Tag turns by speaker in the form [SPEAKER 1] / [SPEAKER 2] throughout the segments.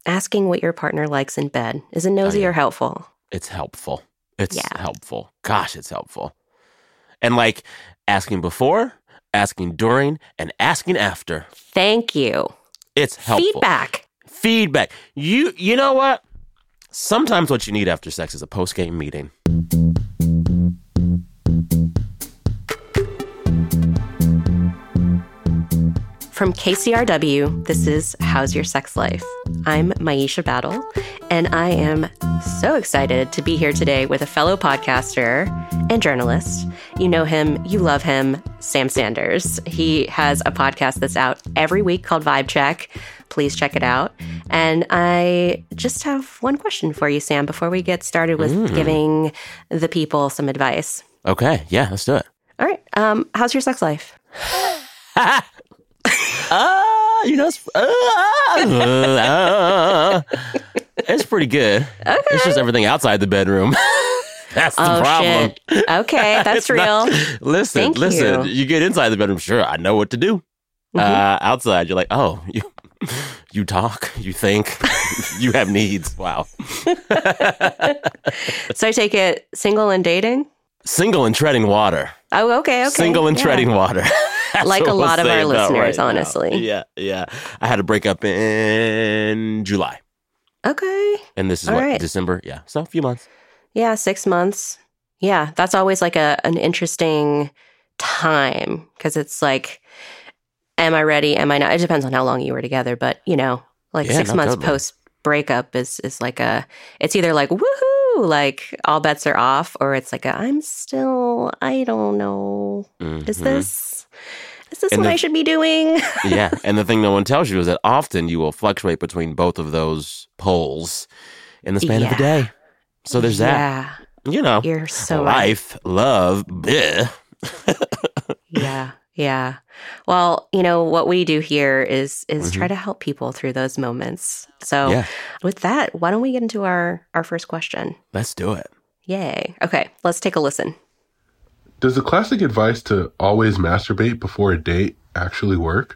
[SPEAKER 1] asking what your partner likes in bed? Is it nosy or helpful?
[SPEAKER 2] It's helpful. It's helpful. Gosh, it's helpful. And like asking before, asking during, and asking after.
[SPEAKER 1] Thank you.
[SPEAKER 2] It's helpful. Feedback. You know what? Sometimes what you need after sex is a post-game meeting.
[SPEAKER 1] From KCRW, this is How's Your Sex Life? I'm Maisha Battle, and I am so excited to be here today with a fellow podcaster and journalist. You know him, you love him, Sam Sanders. He has a podcast that's out every week called Vibe Check. Please check it out. And I just have one question for you, Sam, before we get started with giving the people some advice.
[SPEAKER 2] Okay, yeah, let's do it.
[SPEAKER 1] All right. How's your sex life?
[SPEAKER 2] It's pretty good.
[SPEAKER 1] Okay.
[SPEAKER 2] It's just everything outside the bedroom. That's the problem.
[SPEAKER 1] Shit. Okay, that's real.
[SPEAKER 2] Listen. You get inside the bedroom, sure, I know what to do. Outside, you're like, oh, you talk, you think, you have needs. Wow.
[SPEAKER 1] So I take it single and dating?
[SPEAKER 2] Single and treading water.
[SPEAKER 1] Oh, okay.
[SPEAKER 2] Single and treading water.
[SPEAKER 1] Like a lot of our listeners, honestly.
[SPEAKER 2] Yeah. I had a breakup in July.
[SPEAKER 1] Okay.
[SPEAKER 2] And this is December? Yeah. So a few months.
[SPEAKER 1] Yeah, 6 months. Yeah, that's always like an interesting time because it's like, am I ready? Am I not? It depends on how long you were together. But, 6 months post breakup is like it's either like, woohoo, like all bets are off, or it's like, I don't know. Is this what I should be doing?
[SPEAKER 2] Yeah. And the thing no one tells you is that often you will fluctuate between both of those poles in the span of a day. So there's that.
[SPEAKER 1] You're so
[SPEAKER 2] life,
[SPEAKER 1] right.
[SPEAKER 2] Love, bleh.
[SPEAKER 1] Yeah. Well, what we do here is try to help people through those moments. So with that, why don't we get into our first question?
[SPEAKER 2] Let's do it.
[SPEAKER 1] Yay. Okay, let's take a listen.
[SPEAKER 3] Does the classic advice to always masturbate before a date actually work?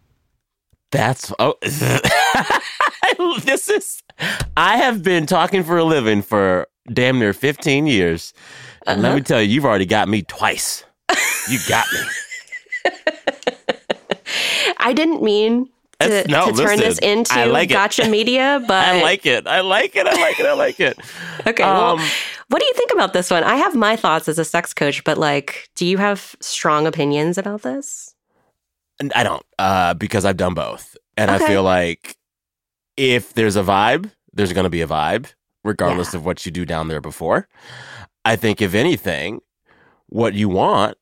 [SPEAKER 2] I have been talking for a living for damn near 15 years. And let me tell you, you've already got me twice. You got me.
[SPEAKER 1] I didn't mean to turn this into gotcha media, but
[SPEAKER 2] I like it.
[SPEAKER 1] Okay, well, what do you think about this one? I have my thoughts as a sex coach, but do you have strong opinions about this?
[SPEAKER 2] I don't, because I've done both. And I feel like if there's a vibe, there's going to be a vibe, regardless of what you do down there before. I think, if anything, what you want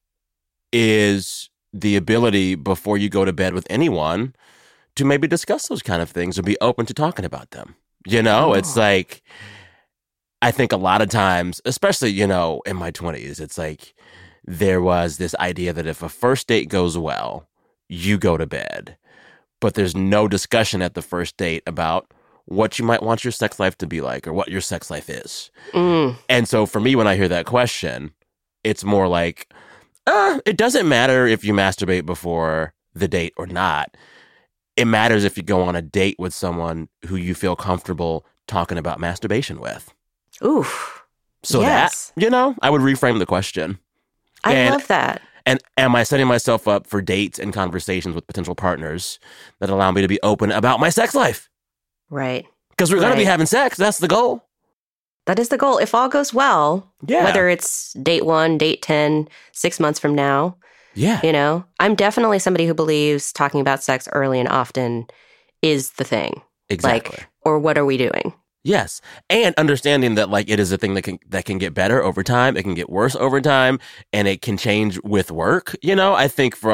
[SPEAKER 2] is the ability before you go to bed with anyone to maybe discuss those kind of things or be open to talking about them. It's like, I think a lot of times, especially, in my 20s, it's like there was this idea that if a first date goes well, you go to bed. But there's no discussion at the first date about what you might want your sex life to be like or what your sex life is. And so for me, when I hear that question, it's more like, it doesn't matter if you masturbate before the date or not. It matters if you go on a date with someone who you feel comfortable talking about masturbation with.
[SPEAKER 1] Oof.
[SPEAKER 2] So that, I would reframe the question.
[SPEAKER 1] I love that.
[SPEAKER 2] And am I setting myself up for dates and conversations with potential partners that allow me to be open about my sex life?
[SPEAKER 1] Right.
[SPEAKER 2] Because we're going to be having sex. That's the goal.
[SPEAKER 1] That is the goal. If all goes well, whether it's date 1, date 10, 6 months from now, I'm definitely somebody who believes talking about sex early and often is the thing.
[SPEAKER 2] Exactly.
[SPEAKER 1] Or what are we doing?
[SPEAKER 2] Yes. And understanding that it is a thing that can get better over time. It can get worse over time, and it can change with work. I think for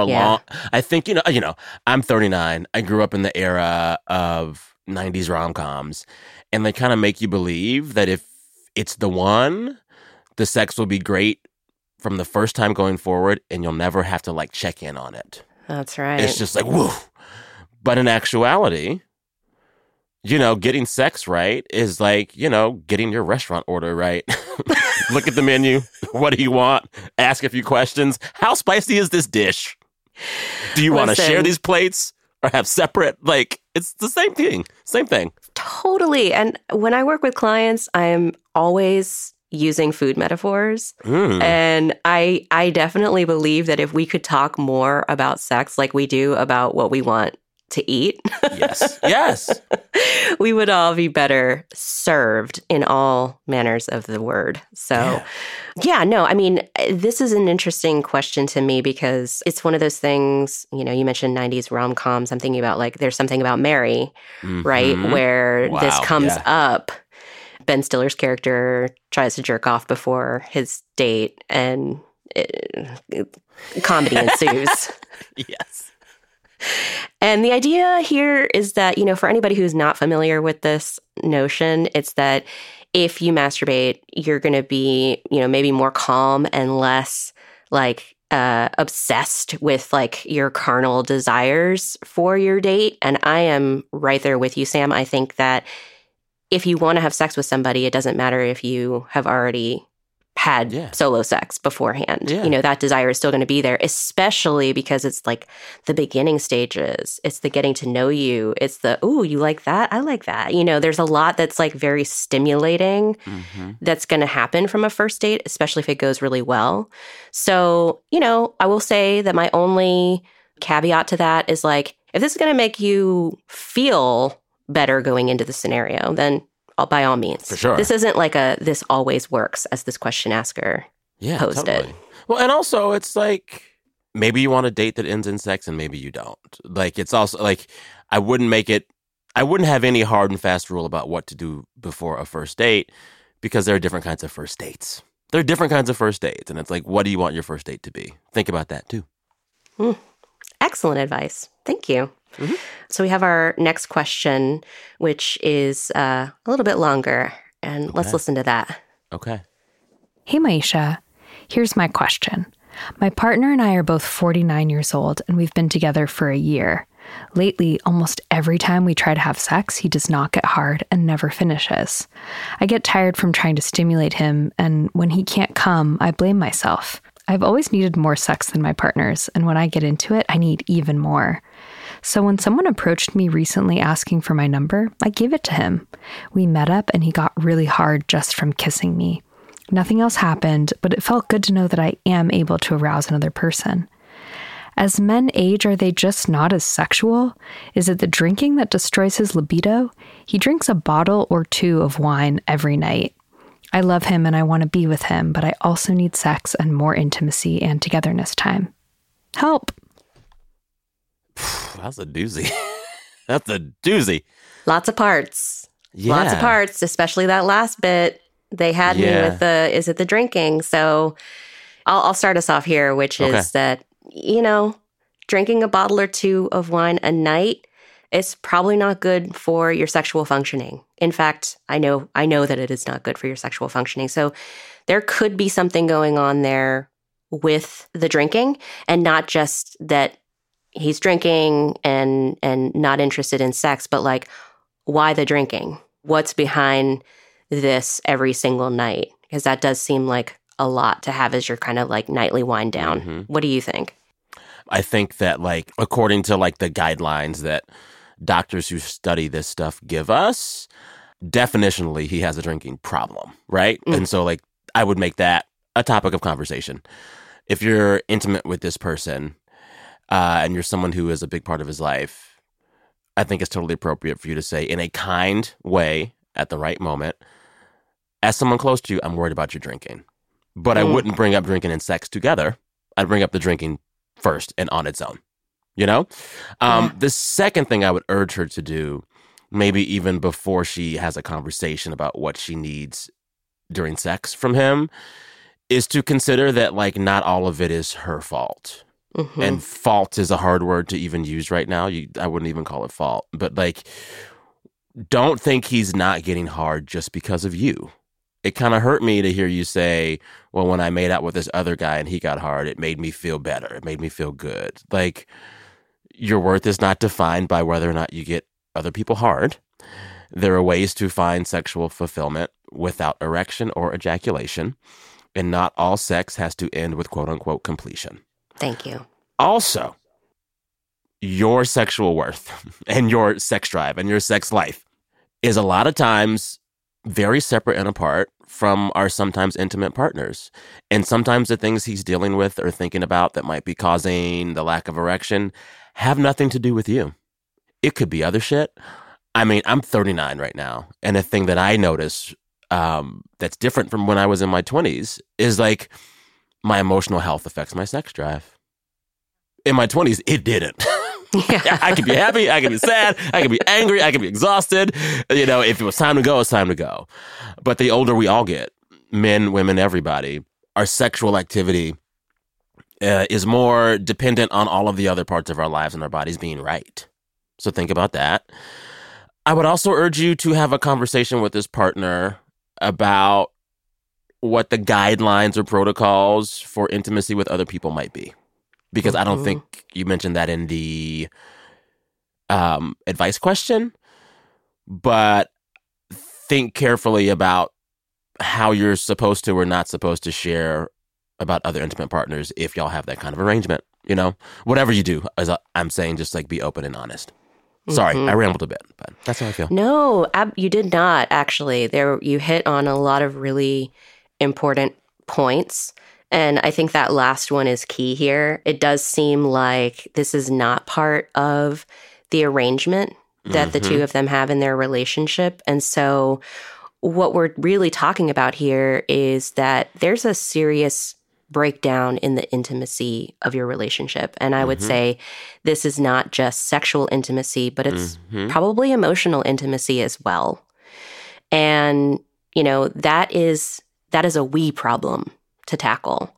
[SPEAKER 2] I'm 39. I grew up in the era of 90s rom-coms, and they kind of make you believe that if it's the one, the sex will be great from the first time going forward, and you'll never have to check in on it.
[SPEAKER 1] That's right.
[SPEAKER 2] It's just woo. But in actuality, getting sex right is getting your restaurant order right. Look at the menu. What do you want? Ask a few questions. How spicy is this dish? Do you want to share these plates or have separate? It's the same thing. Same thing.
[SPEAKER 1] Totally. And when I work with clients, I'm always using food metaphors. And I definitely believe that if we could talk more about sex like we do about what we want to eat,
[SPEAKER 2] yes,
[SPEAKER 1] we would all be better served in all manners of the word. So, I mean, this is an interesting question to me because it's one of those things, you mentioned 90s rom-coms. I'm thinking about like, there's something about Mary, right? Where this comes up. Ben Stiller's character tries to jerk off before his date and comedy ensues.
[SPEAKER 2] Yes.
[SPEAKER 1] And the idea here is that, for anybody who's not familiar with this notion, it's that if you masturbate, you're going to be, maybe more calm and less like obsessed with like your carnal desires for your date. And I am right there with you, Sam. I think that if you want to have sex with somebody, it doesn't matter if you have already had solo sex beforehand. That desire is still going to be there, especially because it's like the beginning stages. It's the getting to know you. It's the, ooh, you like that? I like that. There's a lot that's like very stimulating that's going to happen from a first date, especially if it goes really well. So, I will say that my only caveat to that is like, if this is going to make you feel better going into the scenario, then by all means.
[SPEAKER 2] For sure.
[SPEAKER 1] This isn't like this always works, as this question asker posed
[SPEAKER 2] totally.
[SPEAKER 1] it.
[SPEAKER 2] Well, and also it's like, maybe you want a date that ends in sex and maybe you don't. Like, it's also like, I wouldn't have any hard and fast rule about what to do before a first date because there are different kinds of first dates. There are different kinds of first dates. And it's like, what do you want your first date to be? Think about that too.
[SPEAKER 1] Excellent advice. Thank you. So we have our next question, which is a little bit longer, and let's listen to that.
[SPEAKER 2] Okay.
[SPEAKER 4] Hey, Maisha. Here's my question. My partner and I are both 49 years old, and we've been together for a year. Lately, almost every time we try to have sex, he does not get hard and never finishes. I get tired from trying to stimulate him, and when he can't come, I blame myself. I've always needed more sex than my partners, and when I get into it, I need even more. So when someone approached me recently asking for my number, I gave it to him. We met up and he got really hard just from kissing me. Nothing else happened, but it felt good to know that I am able to arouse another person. As men age, are they just not as sexual? Is it the drinking that destroys his libido? He drinks a bottle or two of wine every night. I love him and I want to be with him, but I also need sex and more intimacy and togetherness time. Help!
[SPEAKER 2] That's a doozy. That's a doozy.
[SPEAKER 1] Lots of parts.
[SPEAKER 2] Yeah.
[SPEAKER 1] Lots of parts, especially that last bit. They had me with is it the drinking? So I'll start us off here, which is that, drinking a bottle or two of wine a night is probably not good for your sexual functioning. In fact, I know that it is not good for your sexual functioning. So there could be something going on there with the drinking, and not just that he's drinking and not interested in sex, but like, why the drinking? What's behind this every single night? Because that does seem like a lot to have as your kind of like nightly wind down. What do you think?
[SPEAKER 2] I think that like, according to like the guidelines that doctors who study this stuff give us, definitionally, he has a drinking problem, right? And so like, I would make that a topic of conversation. If you're intimate with this person, and you're someone who is a big part of his life, I think it's totally appropriate for you to say in a kind way at the right moment, as someone close to you, I'm worried about your drinking. But I wouldn't bring up drinking and sex together. I'd bring up the drinking first and on its own, The second thing I would urge her to do, maybe even before she has a conversation about what she needs during sex from him, is to consider that like not all of it is her fault. And fault is a hard word to even use right now. I wouldn't even call it fault. But like, don't think he's not getting hard just because of you. It kind of hurt me to hear you say, well, when I made out with this other guy and he got hard, it made me feel better. It made me feel good. Like, your worth is not defined by whether or not you get other people hard. There are ways to find sexual fulfillment without erection or ejaculation. And not all sex has to end with quote unquote completion.
[SPEAKER 1] Thank you.
[SPEAKER 2] Also, your sexual worth and your sex drive and your sex life is a lot of times very separate and apart from our sometimes intimate partners. And sometimes the things he's dealing with or thinking about that might be causing the lack of erection have nothing to do with you. It could be other shit. I mean, I'm 39 right now. And a thing that I notice that's different from when I was in my 20s is like my emotional health affects my sex drive. In my 20s, it didn't. Yeah. I could be happy, I could be sad, I could be angry, I could be exhausted. You know, if it was time to go, it's time to go. But the older we all get, men, women, everybody, our sexual activity is more dependent on all of the other parts of our lives and our bodies being right. So think about that. I would also urge you to have a conversation with this partner about what the guidelines or protocols for intimacy with other people might be. Because I don't think you mentioned that in the advice question, but think carefully about how you're supposed to or not supposed to share about other intimate partners if y'all have that kind of arrangement. You know, whatever you do, as I'm saying, just like be open and honest. Sorry, I rambled a bit, but that's how I feel.
[SPEAKER 1] No, you did not, actually. You hit on a lot of really important points. And I think that last one is key here. It does seem like this is not part of the arrangement that the two of them have in their relationship. And so what we're really talking about here is that there's a serious breakdown in the intimacy of your relationship. And I would say this is not just sexual intimacy, but it's probably emotional intimacy as well. And, you know, that is a we problem to tackle.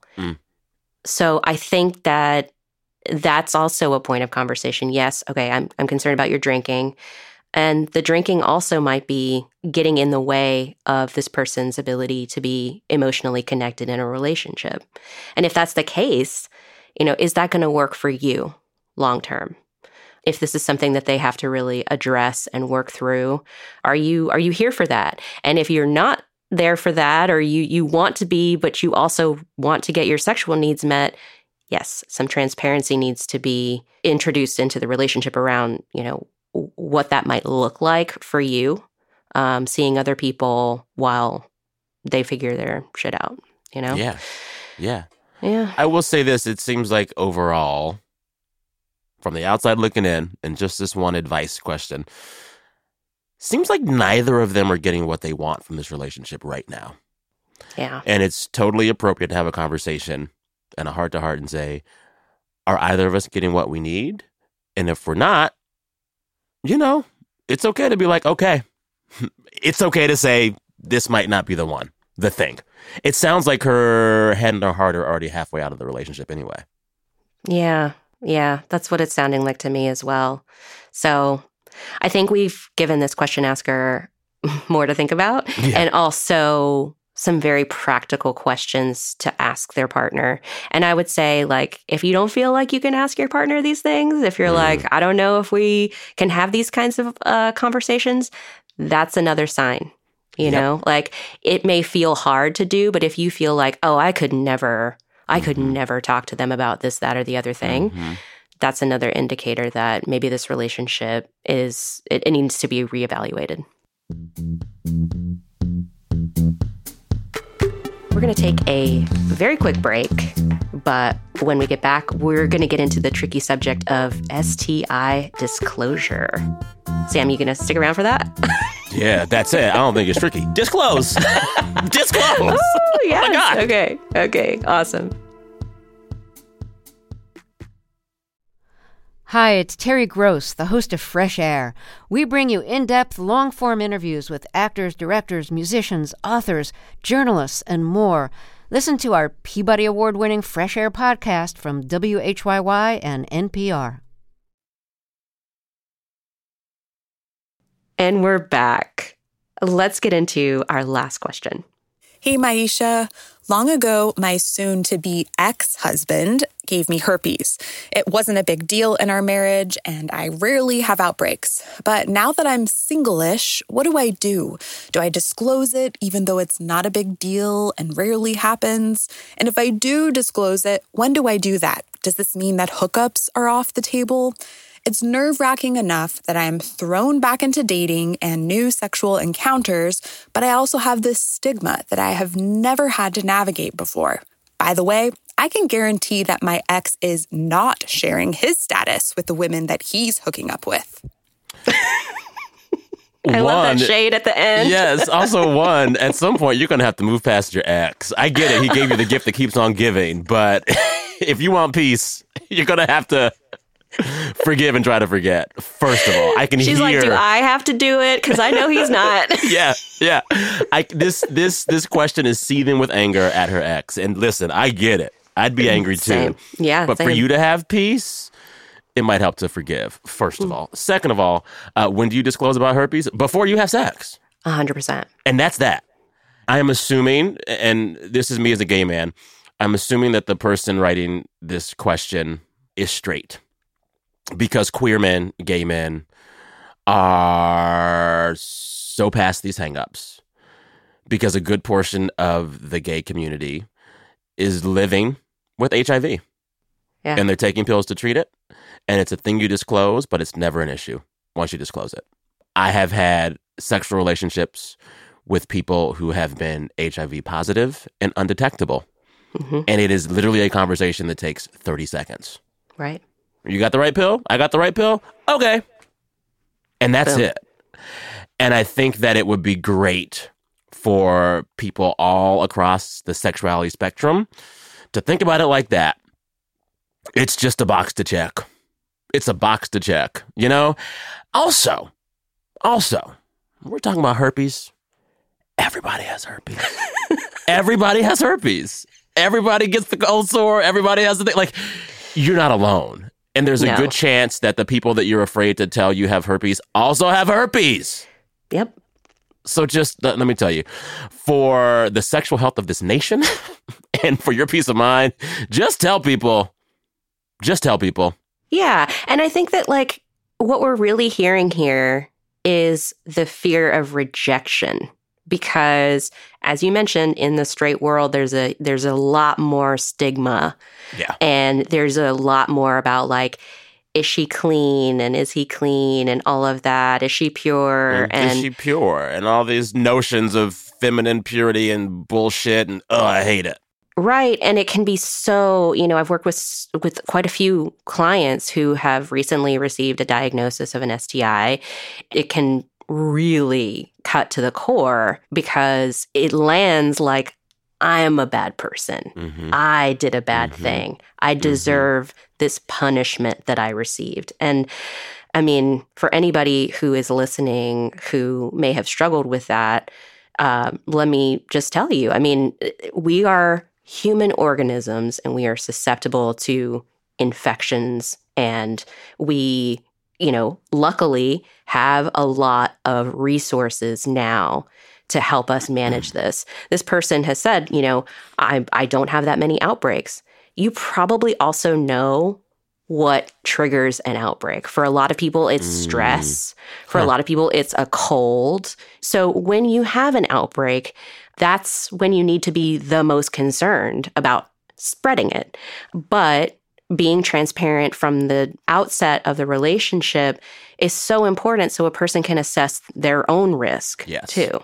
[SPEAKER 1] So I think that that's also a point of conversation. Yes, okay, I'm concerned about your drinking. And the drinking also might be getting in the way of this person's ability to be emotionally connected in a relationship. And if that's the case, you know, is that going to work for you long term? If this is something that they have to really address and work through, are you here for that? And if you're not there for that, or you want to be, but you also want to get your sexual needs met, yes, some transparency needs to be introduced into the relationship around, you know, what that might look like for you, seeing other people while they figure their shit out, you know?
[SPEAKER 2] Yeah. I will say this, it seems like overall, from the outside looking in, and just this one advice question, seems like neither of them are getting what they want from this relationship right now.
[SPEAKER 1] Yeah.
[SPEAKER 2] And it's totally appropriate to have a conversation and a heart-to-heart and say, are either of us getting what we need? And if we're not, you know, it's okay to be like, okay. It's okay to say, this might not be the thing. It sounds like her head and her heart are already halfway out of the relationship anyway.
[SPEAKER 1] Yeah, that's what it's sounding like to me as well. So I think we've given this question asker more to think about, and also some very practical questions to ask their partner. And I would say, like, if you don't feel like you can ask your partner these things, if you're like, I don't know if we can have these kinds of conversations, that's another sign. You know, like, it may feel hard to do, but if you feel like, oh, I could never talk to them about this, that, or the other thing, that's another indicator that maybe this relationship it needs to be reevaluated. We're going to take a very quick break, but when we get back, we're going to get into the tricky subject of STI disclosure. Sam, you going to stick around for that?
[SPEAKER 2] Yeah, that's it. I don't think it's tricky. Disclose. Disclose.
[SPEAKER 1] Oh, yes.
[SPEAKER 2] Oh, my God.
[SPEAKER 1] Okay. Awesome.
[SPEAKER 5] Hi, it's Terry Gross, the host of Fresh Air. We bring you in-depth, long-form interviews with actors, directors, musicians, authors, journalists, and more. Listen to our Peabody Award-winning Fresh Air podcast from WHYY and NPR.
[SPEAKER 1] And we're back. Let's get into our last question.
[SPEAKER 6] Hey, Maisha. Long ago, my soon-to-be ex-husband gave me herpes. It wasn't a big deal in our marriage, and I rarely have outbreaks. But now that I'm single-ish, what do? Do I disclose it even though it's not a big deal and rarely happens? And if I do disclose it, when do I do that? Does this mean that hookups are off the table? It's nerve-wracking enough that I'm thrown back into dating and new sexual encounters, but I also have this stigma that I have never had to navigate before. By the way, I can guarantee that my ex is not sharing his status with the women that he's hooking up with.
[SPEAKER 1] I love that shade at the end.
[SPEAKER 2] Yes. Also, at some point, you're going to have to move past your ex. I get it. He gave you the gift that keeps on giving. But if you want peace, you're going to have to forgive and try to forget. First of all, I can
[SPEAKER 1] She's
[SPEAKER 2] hear.
[SPEAKER 1] like, do I have to do it? Because I know he's not.
[SPEAKER 2] Yeah. This question is seething with anger at her ex. And listen, I get it. I'd be angry too.
[SPEAKER 1] Same. Yeah.
[SPEAKER 2] But for you to have peace, it might help to forgive, first of all. Second of all, when do you disclose about herpes? Before you have sex.
[SPEAKER 1] 100%.
[SPEAKER 2] And that's that. I am assuming, and this is me as a gay man, I'm assuming that the person writing this question is straight. Because queer men, gay men, are so past these hangups. Because a good portion of the gay community is living with HIV.
[SPEAKER 1] Yeah.
[SPEAKER 2] And they're taking pills to treat it. And it's a thing you disclose, but it's never an issue once you disclose it. I have had sexual relationships with people who have been HIV positive and undetectable. Mm-hmm. And it is literally a conversation that takes 30 seconds.
[SPEAKER 1] Right.
[SPEAKER 2] You got the right pill? I got the right pill? Okay. And that's it. And I think that it would be great for people all across the sexuality spectrum to think about it like that. It's just a box to check. It's a box to check, you know? Also, we're talking about herpes. Everybody has herpes. Everybody has herpes. Everybody gets the cold sore. Everybody has the thing. Like, you're not alone. And there's a good chance that the people that you're afraid to tell you have herpes also have herpes.
[SPEAKER 1] Yep.
[SPEAKER 2] So just let me tell you, for the sexual health of this nation and for your peace of mind, just tell people. Just tell people.
[SPEAKER 1] Yeah. And I think that, like, what we're really hearing here is the fear of rejection. Because, as you mentioned, in the straight world, there's a lot more stigma.
[SPEAKER 2] Yeah.
[SPEAKER 1] And there's a lot more about, like, is she clean and is he clean and all of that? Is she pure?
[SPEAKER 2] And is she pure? And all these notions of feminine purity and bullshit. And, I hate it.
[SPEAKER 1] Right. And it can be so, I've worked with quite a few clients who have recently received a diagnosis of an STI. It can really cut to the core because it lands like, I am a bad person. Mm-hmm. I did a bad thing. I deserve this punishment that I received. And I mean, for anybody who is listening who may have struggled with that, let me just tell you, I mean, we are human organisms and we are susceptible to infections, and we, luckily have a lot of resources now to help us manage this. This person has said, I don't have that many outbreaks. You probably also know what triggers an outbreak. For a lot of people, it's stress. For a lot of people, it's a cold. So when you have an outbreak, that's when you need to be the most concerned about spreading it. But being transparent from the outset of the relationship is so important so a person can assess their own risk too.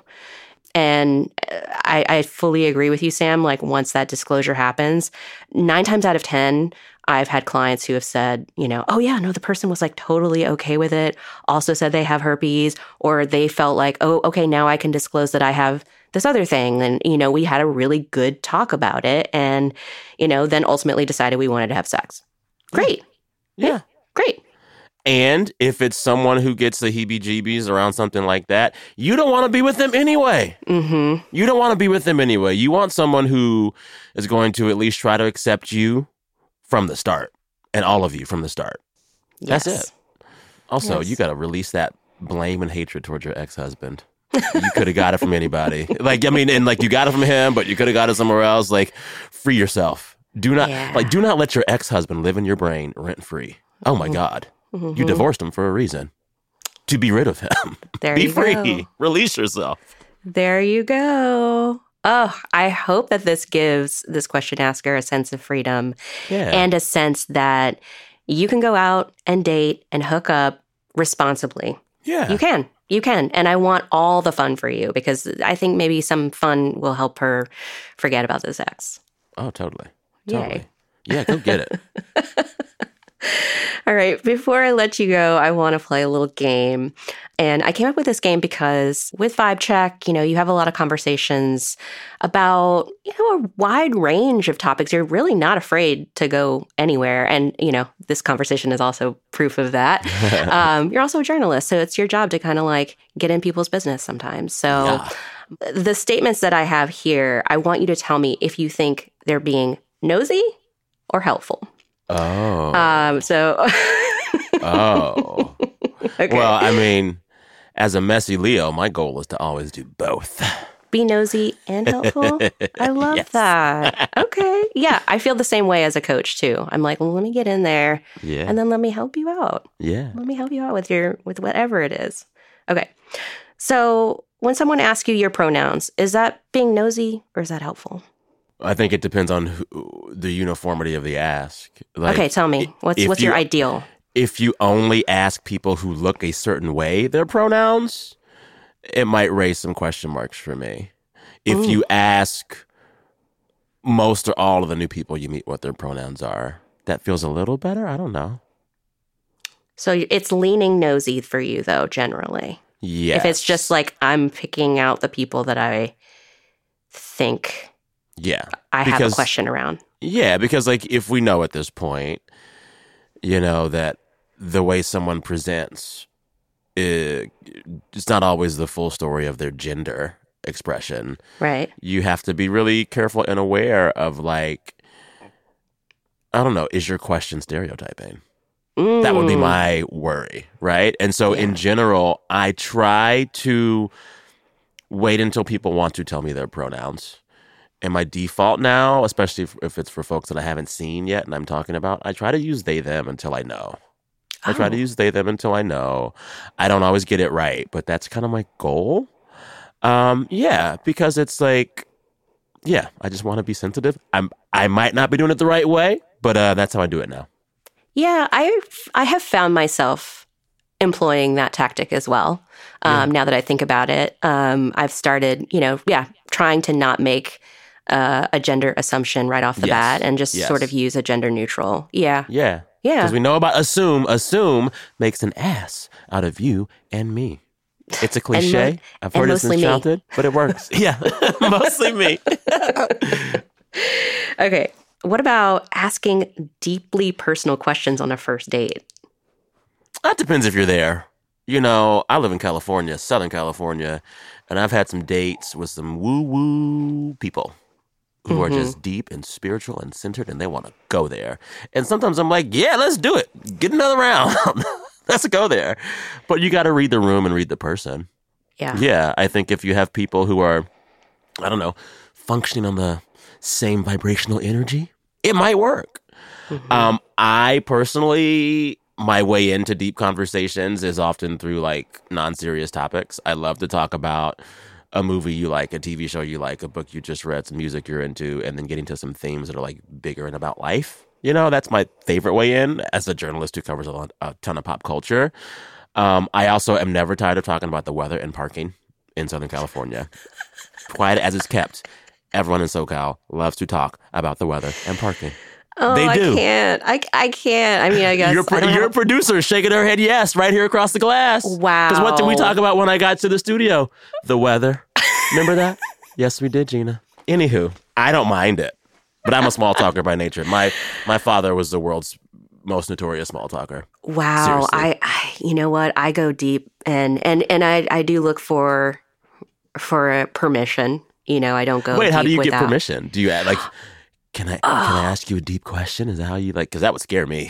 [SPEAKER 1] And I fully agree with you, Sam. Like, once that disclosure happens, 9 times out of 10, I've had clients who have said, oh yeah, no, the person was like totally okay with it. Also said they have herpes, or they felt like, oh, okay, now I can disclose that I have this other thing. And, we had a really good talk about it. And, then ultimately decided we wanted to have sex. Great. Yeah. Great.
[SPEAKER 2] And if it's someone who gets the heebie-jeebies around something like that, you don't want to be with them anyway. Mm-hmm. You don't want to be with them anyway. You want someone who is going to at least try to accept you from the start, and all of you from the start. Yes. That's it. Also, you got to release that blame and hatred towards your ex-husband. You could have got it from anybody. You got it from him, but you could have got it somewhere else. Like, free yourself. Do not let your ex-husband live in your brain rent-free. Oh my God. Mm-hmm. You divorced him for a reason. To be rid of him. Be free. Go. Release yourself.
[SPEAKER 1] There you go. Oh, I hope that this gives this question asker a sense of freedom and a sense that you can go out and date and hook up responsibly.
[SPEAKER 2] Yeah.
[SPEAKER 1] You can. You can. And I want all the fun for you because I think maybe some fun will help her forget about this ex.
[SPEAKER 2] Oh, totally.
[SPEAKER 1] Yay.
[SPEAKER 2] Yeah, go get it.
[SPEAKER 1] All right. Before I let you go, I want to play a little game. And I came up with this game because with Vibe Check, you have a lot of conversations about, a wide range of topics. You're really not afraid to go anywhere. And, this conversation is also proof of that. You're also a journalist. So it's your job to kind of like get in people's business sometimes. So the statements that I have here, I want you to tell me if you think they're being nosy or helpful.
[SPEAKER 2] Oh.
[SPEAKER 1] Oh. Okay.
[SPEAKER 2] Well, I mean, as a messy Leo, my goal is to always do both.
[SPEAKER 1] Be nosy and helpful? I love that. Okay. Yeah, I feel the same way as a coach, too. I'm like, well, let me get in there, and then let me help you out.
[SPEAKER 2] Yeah.
[SPEAKER 1] Let me help you out with whatever it is. Okay. So when someone asks you your pronouns, is that being nosy or is that helpful?
[SPEAKER 2] I think it depends on the uniformity of the ask. Like,
[SPEAKER 1] okay, tell me. What's your ideal?
[SPEAKER 2] If you only ask people who look a certain way their pronouns, it might raise some question marks for me. If you ask most or all of the new people you meet what their pronouns are, that feels a little better. I don't know.
[SPEAKER 1] So it's leaning nosy for you, though, generally.
[SPEAKER 2] Yes.
[SPEAKER 1] If it's just like I'm picking out the people that I think I have a question around.
[SPEAKER 2] Yeah, because like if we know at this point, that the way someone presents it's not always the full story of their gender expression.
[SPEAKER 1] Right.
[SPEAKER 2] You have to be really careful and aware of like, I don't know, is your question stereotyping? That would be my worry, right? And so in general, I try to wait until people want to tell me their pronouns. And my default now, especially if it's for folks that I haven't seen yet and I'm talking about, I try to use they, them until I know. I try to use they, them until I know. I don't always get it right, but that's kind of my goal. Because it's like, I just want to be sensitive. I might not be doing it the right way, but that's how I do it now. Yeah,
[SPEAKER 1] I have found myself employing that tactic as well. Now that I think about it, I've started, trying to not make a gender assumption right off the bat and just sort of use a gender neutral. Yeah.
[SPEAKER 2] Because we know about assume. Assume makes an ass out of you and me. It's a cliche. I've heard it since childhood, but it works. Yeah, mostly me.
[SPEAKER 1] Okay. What about asking deeply personal questions on a first date?
[SPEAKER 2] That depends if you're there. I live in California, Southern California, and I've had some dates with some woo-woo people who are just deep and spiritual and centered, and they want to go there. And sometimes I'm like, yeah, let's do it. Get another round. Let's go there. But you got to read the room and read the person.
[SPEAKER 1] Yeah.
[SPEAKER 2] Yeah, I think if you have people who are, I don't know, functioning on the same vibrational energy, it might work. I personally, my way into deep conversations is often through like non-serious topics. I love to talk about a movie you like, a TV show you like, a book you just read, some music you're into, and then getting to some themes that are like bigger and about life. That's my favorite way in as a journalist who covers a ton of pop culture. I also am never tired of talking about the weather and parking in Southern California. Quiet as it's kept. Everyone in SoCal loves to talk about the weather and parking.
[SPEAKER 1] Oh,
[SPEAKER 2] they do.
[SPEAKER 1] I can't. I mean, I guess.
[SPEAKER 2] Your producer shaking her head yes right here across the glass.
[SPEAKER 1] Wow.
[SPEAKER 2] Because what did we talk about when I got to the studio? The weather. Remember that? Yes, we did, Gina. Anywho, I don't mind it. But I'm a small talker by nature. My father was the world's most notorious small talker.
[SPEAKER 1] Wow.
[SPEAKER 2] Seriously.
[SPEAKER 1] I you know what? I go deep and I do look for permission. I don't go
[SPEAKER 2] Wait,
[SPEAKER 1] deep
[SPEAKER 2] how do you
[SPEAKER 1] without.
[SPEAKER 2] get permission? Do you like, can I ask you a deep question? Is that how you like, because that would scare me.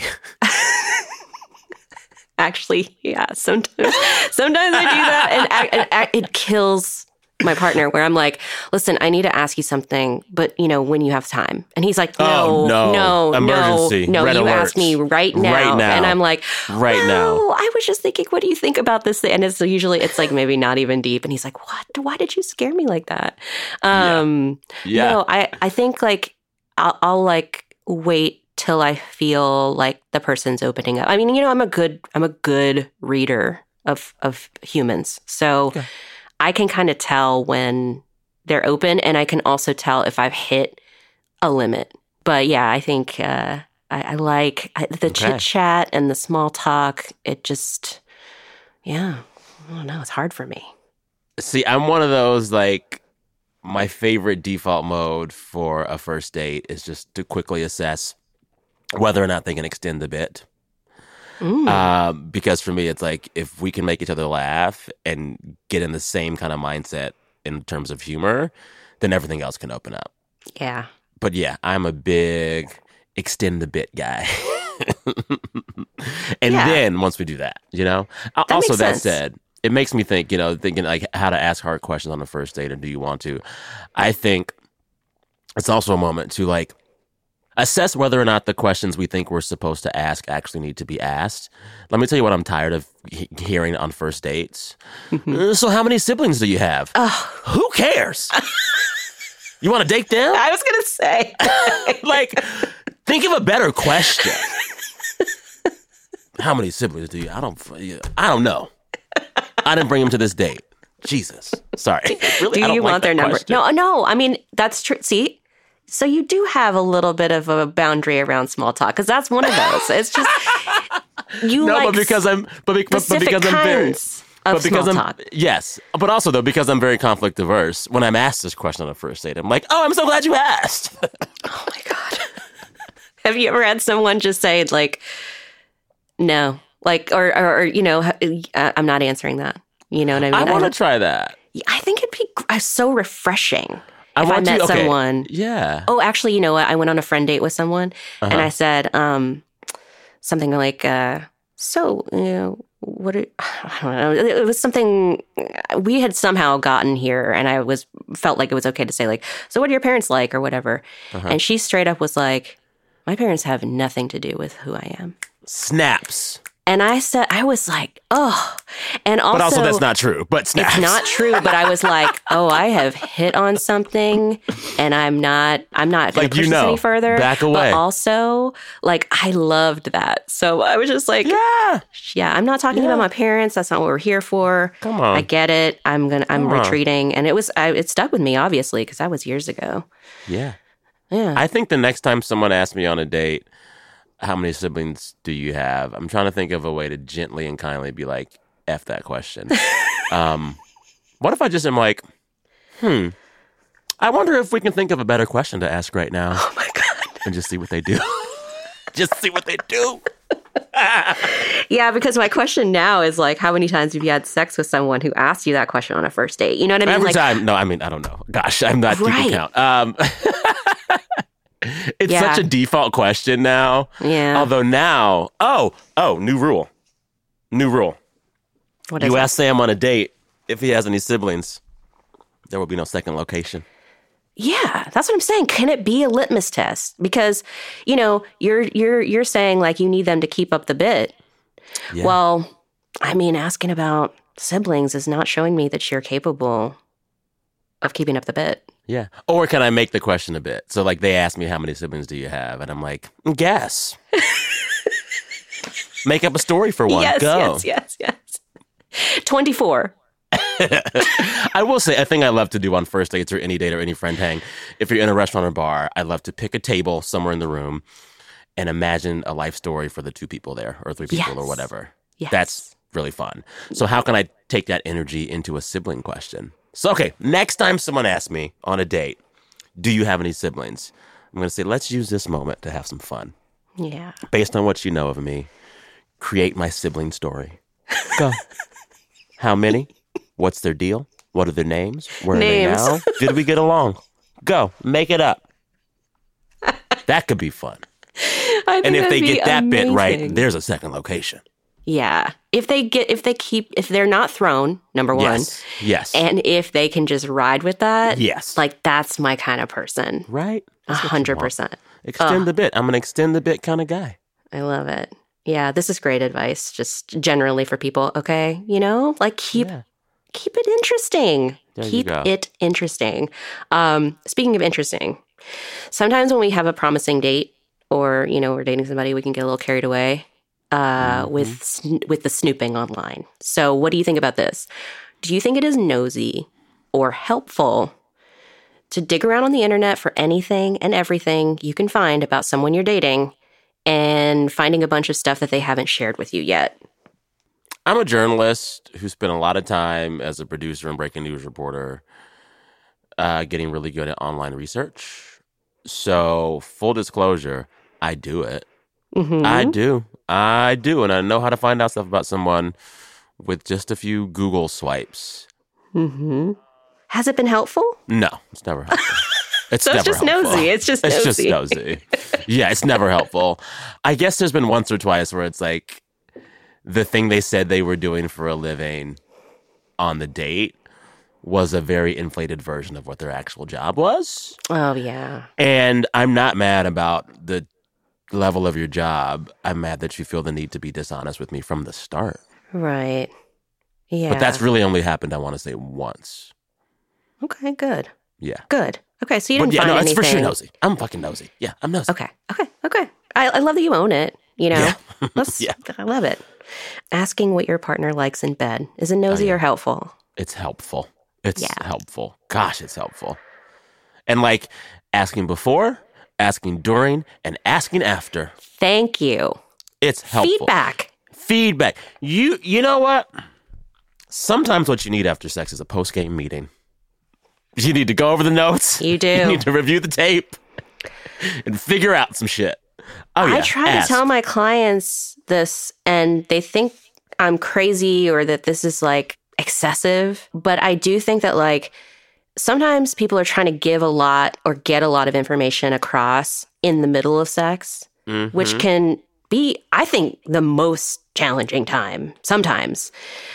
[SPEAKER 1] Actually, yeah, sometimes I do that and it kills my partner where I'm like, listen, I need to ask you something, but when you have time. And he's like, no,
[SPEAKER 2] emergency.
[SPEAKER 1] No,
[SPEAKER 2] Red
[SPEAKER 1] you
[SPEAKER 2] alert.
[SPEAKER 1] ask me right now. And I'm like,
[SPEAKER 2] now.
[SPEAKER 1] I was just thinking, what do you think about this thing? And it's like maybe not even deep. And he's like, what? Why did you scare me like that? No, I think like I'll like wait until I feel like the person's opening up. I mean, I'm a good reader of humans. So I can kind of tell when they're open, and I can also tell if I've hit a limit. But yeah, I think I like the chit chat and the small talk. It just, I don't know. It's hard for me.
[SPEAKER 2] See, I'm one of those, like, my favorite default mode for a first date is just to quickly assess whether or not they can extend the bit. Because for me, it's like, if we can make each other laugh and get in the same kind of mindset in terms of humor, then everything else can open up.
[SPEAKER 1] Yeah.
[SPEAKER 2] But yeah, I'm a big extend the bit guy. And then once we do that, also that said, it makes me think, thinking like how to ask hard questions on the first date, or do you want to? I think it's also a moment to like assess whether or not the questions we think we're supposed to ask actually need to be asked. Let me tell you what I'm tired of hearing on first dates. So how many siblings do you have? Who cares? You want to date them?
[SPEAKER 1] I was going to say.
[SPEAKER 2] Like, think of a better question. How many siblings do you? I don't know. I didn't bring them to this date. Jesus. Sorry. Really,
[SPEAKER 1] do you want their number? No. I mean, that's true. See? So you do have a little bit of a boundary around small talk, because that's one of those. It's just because I'm very small talk.
[SPEAKER 2] Yes, but also though, because I'm very conflict averse. When I'm asked this question on a first date, I'm like, "Oh, I'm so glad you asked."
[SPEAKER 1] Oh my God. Have you ever had someone just say like, "No," like, or I'm not answering that. You know what I mean?
[SPEAKER 2] I want to try that.
[SPEAKER 1] I think it'd be so refreshing. If I met someone.
[SPEAKER 2] Yeah.
[SPEAKER 1] Oh, actually, you know what? I went on a friend date with someone, and I said something like, I don't know. It was something we had somehow gotten here, and I felt like it was okay to say like, so what are your parents like, or whatever. And she straight up was like, my parents have nothing to do with who I am.
[SPEAKER 2] Snaps.
[SPEAKER 1] And I was like, oh. And also,
[SPEAKER 2] but also that's not true, but snaps.
[SPEAKER 1] It's not true, but I was like, oh, I have hit on something, and I'm not going to push this any further.
[SPEAKER 2] Back away.
[SPEAKER 1] But also, like, I loved that. So I was just like, yeah, I'm not talking about my parents. That's not what we're here for.
[SPEAKER 2] Come on.
[SPEAKER 1] I get it. I'm retreating. And it stuck with me, obviously, because that was years ago.
[SPEAKER 2] Yeah.
[SPEAKER 1] Yeah.
[SPEAKER 2] I think the next time someone asks me on a date, how many siblings do you have? I'm trying to think of a way to gently and kindly be like, F that question. What if I just am like, I wonder if we can think of a better question to ask right now.
[SPEAKER 1] Oh my God.
[SPEAKER 2] And just see what they do. Just see what they do.
[SPEAKER 1] Yeah, because my question now is like, how many times have you had sex with someone who asked you that question on a first date? You know what I mean?
[SPEAKER 2] Every time. No, I mean, I don't know. Gosh, I'm not keeping count. It's such a default question now.
[SPEAKER 1] Yeah.
[SPEAKER 2] Although now, new rule.
[SPEAKER 1] What is
[SPEAKER 2] you
[SPEAKER 1] it?
[SPEAKER 2] ask Sam on a date if he has any siblings, there will be no second location.
[SPEAKER 1] Yeah, that's what I'm saying. Can it be a litmus test? Because, you're saying like you need them to keep up the bit.
[SPEAKER 2] Yeah.
[SPEAKER 1] Well, I mean, asking about siblings is not showing me that you're capable of keeping up the bit.
[SPEAKER 2] Yeah. Or can I make the question a bit? So like they ask me, how many siblings do you have? And I'm like, guess. Make up a story for one. Go.
[SPEAKER 1] Yes. 24.
[SPEAKER 2] I will say, a thing I love to do on first dates or any date or any friend hang, if you're in a restaurant or bar, I love to pick a table somewhere in the room and imagine a life story for the two people there, or three people or whatever.
[SPEAKER 1] Yes.
[SPEAKER 2] That's really fun. So how can I take that energy into a sibling question? So, okay, next time someone asks me on a date, do you have any siblings? I'm going to say, let's use this moment to have some fun.
[SPEAKER 1] Yeah.
[SPEAKER 2] Based on what you know of me, create my sibling story. Go. How many? What's their deal? What are their names? Where are they now? Did we get along? Go. Make it up. That could be fun. And if they get that bit right, there's a second location.
[SPEAKER 1] Yeah. If they're not thrown, number one.
[SPEAKER 2] Yes.
[SPEAKER 1] And if they can just ride with that.
[SPEAKER 2] Yes.
[SPEAKER 1] Like, that's my kind of person.
[SPEAKER 2] Right.
[SPEAKER 1] 100%.
[SPEAKER 2] Extend the bit. I'm an extend the bit kind of guy.
[SPEAKER 1] I love it. Yeah. This is great advice, just generally for people. Okay. Like keep it interesting. Keep it interesting. Speaking of interesting, sometimes when we have a promising date, or, we're dating somebody, we can get a little carried away with the snooping online. So what do you think about this? Do you think it is nosy or helpful to dig around on the internet for anything and everything you can find about someone you're dating and finding a bunch of stuff that they haven't shared with you yet?
[SPEAKER 2] I'm a journalist who spent a lot of time as a producer and breaking news reporter getting really good at online research. So, full disclosure, I do it. I do. And I know how to find out stuff about someone with just a few Google swipes.
[SPEAKER 1] Has it been helpful?
[SPEAKER 2] No, it's never helpful. It's
[SPEAKER 1] so
[SPEAKER 2] never
[SPEAKER 1] it's just
[SPEAKER 2] helpful.
[SPEAKER 1] nosy. It's just
[SPEAKER 2] nosy. Yeah, it's never helpful. I guess there's been once or twice where it's like the thing they said they were doing for a living on the date was a very inflated version of what their actual job was.
[SPEAKER 1] Oh, yeah.
[SPEAKER 2] And I'm not mad about the level of your job. I'm mad that you feel the need to be dishonest with me from the start.
[SPEAKER 1] Right. Yeah.
[SPEAKER 2] But that's really only happened, I want to say, once.
[SPEAKER 1] Okay, good.
[SPEAKER 2] Yeah.
[SPEAKER 1] Good. Okay, so you didn't find
[SPEAKER 2] no,
[SPEAKER 1] anything.
[SPEAKER 2] It's for sure nosy. I'm fucking nosy. Yeah, I'm nosy.
[SPEAKER 1] Okay. I love that you own it,
[SPEAKER 2] Yeah.
[SPEAKER 1] Yeah. I love it. Asking what your partner likes in bed. Is it nosy or helpful?
[SPEAKER 2] It's helpful. It's helpful. Gosh, it's helpful. And like asking before, asking during, and asking after.
[SPEAKER 1] Thank you.
[SPEAKER 2] It's helpful. Feedback. You know what? Sometimes what you need after sex is a post-game meeting. You need to go over the notes.
[SPEAKER 1] You do.
[SPEAKER 2] You need to review the tape and figure out some shit. Oh, yeah.
[SPEAKER 1] I try to tell my clients this, and they think I'm crazy or that this is like excessive. But I do think that like sometimes people are trying to give a lot or get a lot of information across in the middle of sex, which can be, I think, the most challenging time sometimes.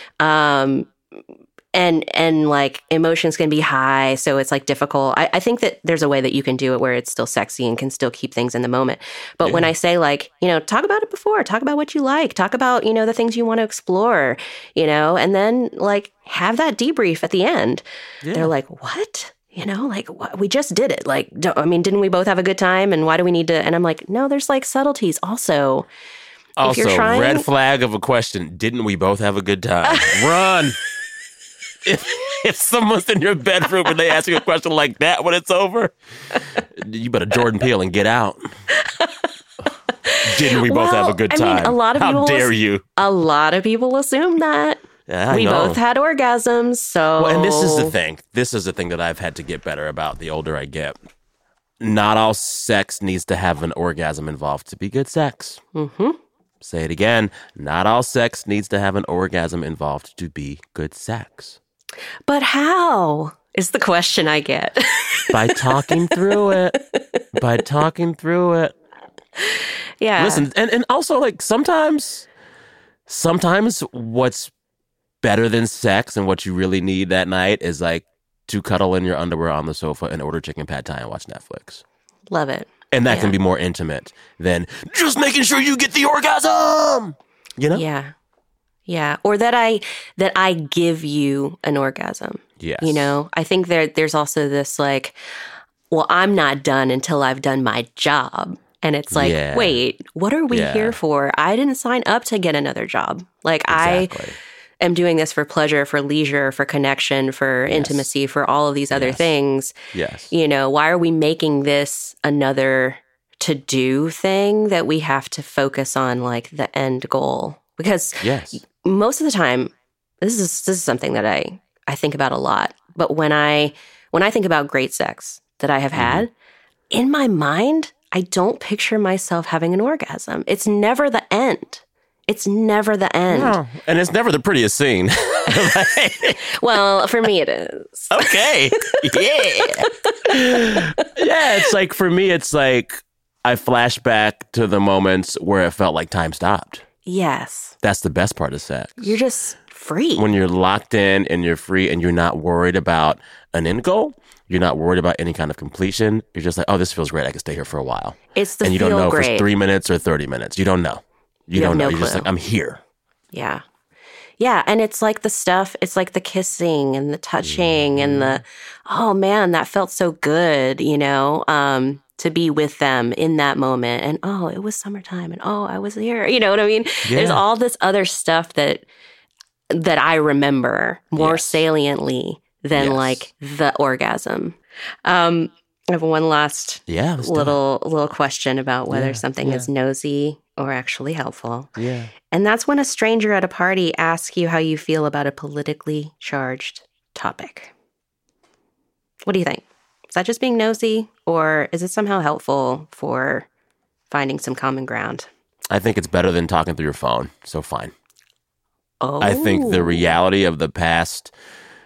[SPEAKER 1] And like emotions can be high, so it's like difficult. I think that there's a way that you can do it where it's still sexy and can still keep things in the moment. But when I say like, talk about it before, talk about what you like, talk about, the things you want to explore, and then like have that debrief at the end. Yeah. They're like, what? Like what? We just did it. Like, didn't we both have a good time? And why do we need to? And I'm like, no, there's like subtleties also.
[SPEAKER 2] Also, red flag of a question. Didn't we both have a good time? Run. If someone's in your bedroom and they ask you a question like that when it's over, you better Jordan Peele and get out. Didn't we both have a good time?
[SPEAKER 1] A lot of
[SPEAKER 2] How dare you?
[SPEAKER 1] A lot of people assume that.
[SPEAKER 2] Yeah,
[SPEAKER 1] we both had orgasms, so...
[SPEAKER 2] Well, and this is the thing. This is the thing that I've had to get better about the older I get. Not all sex needs to have an orgasm involved to be good sex. Say it again. Not all sex needs to have an orgasm involved to be good sex.
[SPEAKER 1] But how is the question I get.
[SPEAKER 2] By talking through it.
[SPEAKER 1] Yeah.
[SPEAKER 2] Listen, and also like sometimes what's better than sex and what you really need that night is like to cuddle in your underwear on the sofa and order chicken pad thai and watch Netflix.
[SPEAKER 1] Love it.
[SPEAKER 2] And that can be more intimate than just making sure you get the orgasm.
[SPEAKER 1] Yeah. Yeah. Or that I give you an orgasm.
[SPEAKER 2] Yes.
[SPEAKER 1] I think there's also this like, well, I'm not done until I've done my job. And it's like, wait, what are we here for? I didn't sign up to get another job. Like
[SPEAKER 2] exactly.
[SPEAKER 1] I am doing this for pleasure, for leisure, for connection, for intimacy, for all of these other things.
[SPEAKER 2] Yes.
[SPEAKER 1] Why are we making this another to-do thing that we have to focus on like the end goal? Because most of the time, this is something that I think about a lot. But when I think about great sex that I have had, in my mind, I don't picture myself having an orgasm. It's never the end. No.
[SPEAKER 2] And it's never the prettiest scene.
[SPEAKER 1] Well, for me it is.
[SPEAKER 2] Okay. Yeah, it's like, for me, it's like I flash back to the moments where it felt like time stopped.
[SPEAKER 1] Yes.
[SPEAKER 2] That's the best part of sex.
[SPEAKER 1] You're just free.
[SPEAKER 2] When you're locked in and you're free and you're not worried about an end goal, you're not worried about any kind of completion. You're just like, oh, this feels great. I can stay here for a while.
[SPEAKER 1] It's the
[SPEAKER 2] and you
[SPEAKER 1] feel
[SPEAKER 2] don't know
[SPEAKER 1] great.
[SPEAKER 2] if it's 3 minutes or 30 minutes. You don't know. You don't know.
[SPEAKER 1] No
[SPEAKER 2] You're
[SPEAKER 1] clue.
[SPEAKER 2] just like, I'm here.
[SPEAKER 1] Yeah. Yeah. And it's like the stuff, it's like the kissing and the touching and the, oh man, that felt so good, to be with them in that moment. And, oh, it was summertime. And, oh, I was here. You know what I mean? Yeah. There's all this other stuff that I remember more saliently than like the orgasm. I have one last little question about whether something is nosy or actually helpful. Yeah. And that's when a stranger at a party asks you how you feel about a politically charged topic. What do you think? Is that just being nosy, or is it somehow helpful for finding some common ground?
[SPEAKER 2] I think it's better than talking through your phone, so fine.
[SPEAKER 1] Oh.
[SPEAKER 2] I think the reality of the past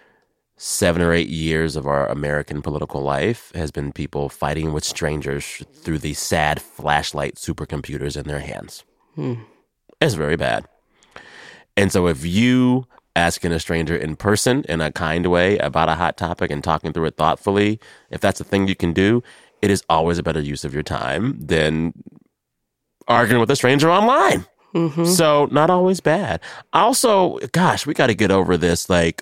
[SPEAKER 2] 7 or 8 years of our American political life has been people fighting with strangers through these sad flashlight supercomputers in their hands. It's very bad. And so if you asking a stranger in person in a kind way about a hot topic and talking through it thoughtfully, if that's a thing you can do, it is always a better use of your time than arguing with a stranger online. Mm-hmm. So not always bad. Also, gosh, we got to get over this. Like,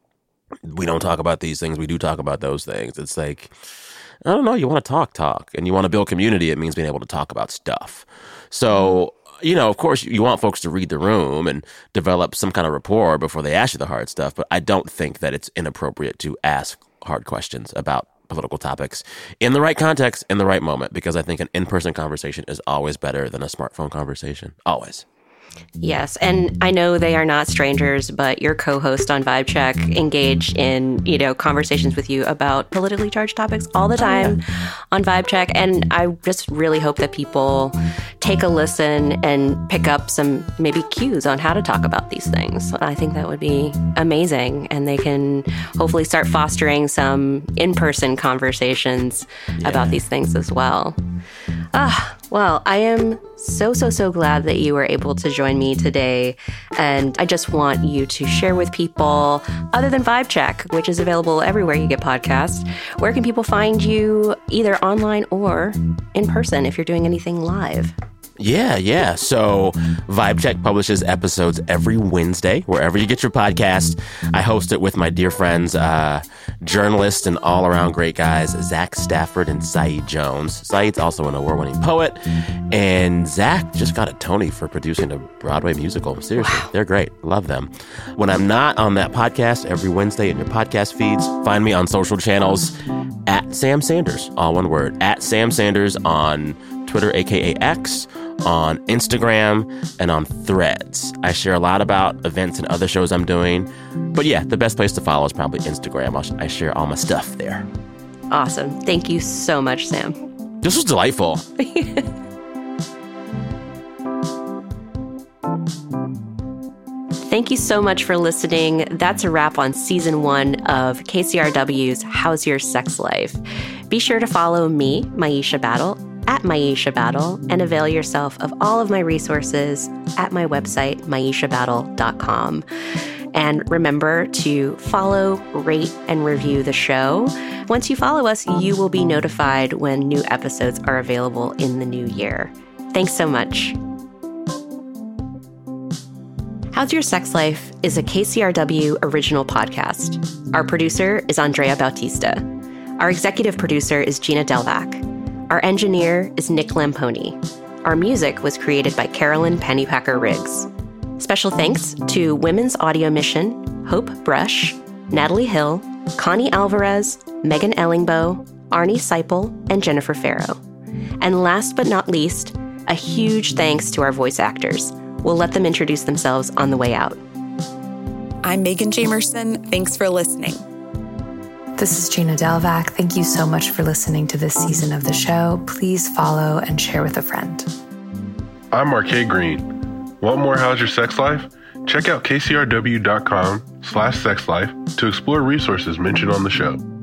[SPEAKER 2] we don't talk about these things. We do talk about those things. It's like, I don't know. You want to talk, and you want to build community. It means being able to talk about stuff. So, you know, of course, you want folks to read the room and develop some kind of rapport before they ask you the hard stuff. But I don't think that it's inappropriate to ask hard questions about political topics in the right context, in the right moment, because I think an in-person conversation is always better than a smartphone conversation. Always.
[SPEAKER 1] Yes, and I know they are not strangers, but your co-host on Vibe Check engage in, conversations with you about politically charged topics all the time on Vibe Check, and I just really hope that people take a listen and pick up some maybe cues on how to talk about these things. I think that would be amazing, and they can hopefully start fostering some in-person conversations about these things as well. Well, I am so glad that you were able to join me today. And I just want you to share with people, other than Vibe Check, which is available everywhere you get podcasts, where can people find you either online or in person if you're doing anything live?
[SPEAKER 2] Yeah. So Vibe Check publishes episodes every Wednesday, wherever you get your podcast. I host it with my dear friends, journalists and all-around great guys, Zach Stafford and Saeed Jones. Saeed's also an award-winning poet, and Zach just got a Tony for producing a Broadway musical. Seriously, They're great. Love them. When I'm not on that podcast every Wednesday in your podcast feeds, find me on social channels at Sam Sanders, all one word, at Sam Sanders on Twitter, aka X, on Instagram, and on Threads. I share a lot about events and other shows I'm doing. But yeah, the best place to follow is probably Instagram. I share all my stuff there.
[SPEAKER 1] Awesome. Thank you so much, Sam.
[SPEAKER 2] This was delightful.
[SPEAKER 1] Thank you so much for listening. That's a wrap on season 1 of KCRW's How's Your Sex Life? Be sure to follow me, Maisha Battle, at Maisha Battle, and avail yourself of all of my resources at my website, maishabattle.com. And remember to follow, rate, and review the show. Once you follow us, you will be notified when new episodes are available in the new year. Thanks so much. How's Your Sex Life is a KCRW original podcast. Our producer is Andrea Bautista. Our executive producer is Gina Delvac. Our engineer is Nick Lamponi. Our music was created by Carolyn Pennypacker-Riggs. Special thanks to Women's Audio Mission, Hope Brush, Natalie Hill, Connie Alvarez, Megan Ellingbo, Arnie Seipel, and Jennifer Farrow. And last but not least, a huge thanks to our voice actors. We'll let them introduce themselves on the way out.
[SPEAKER 6] I'm Megan Jamerson. Thanks for listening.
[SPEAKER 4] This is Gina Delvac. Thank you so much for listening to this season of the show. Please follow and share with a friend.
[SPEAKER 3] I'm Marquet Green. Want more How's Your Sex Life? Check out kcrw.com/sexlife to explore resources mentioned on the show.